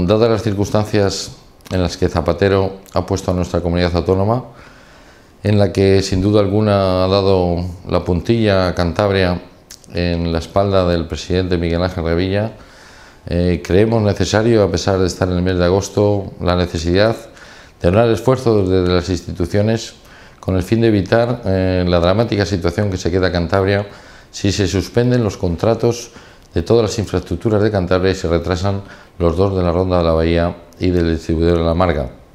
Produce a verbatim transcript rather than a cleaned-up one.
dadas las circunstancias en las que Zapatero ha puesto a nuestra comunidad autónoma, en la que sin duda alguna ha dado la puntilla a Cantabria en la espalda del presidente Miguel Ángel Revilla, eh, creemos necesario, a pesar de estar en el mes de agosto, la necesidad de unir esfuerzos desde las instituciones con el fin de evitar eh, la dramática situación que se queda Cantabria si se suspenden los contratos de todas las infraestructuras de Cantabria y se retrasan los dos de la Ronda de la Bahía y del distribuidor de la Marga.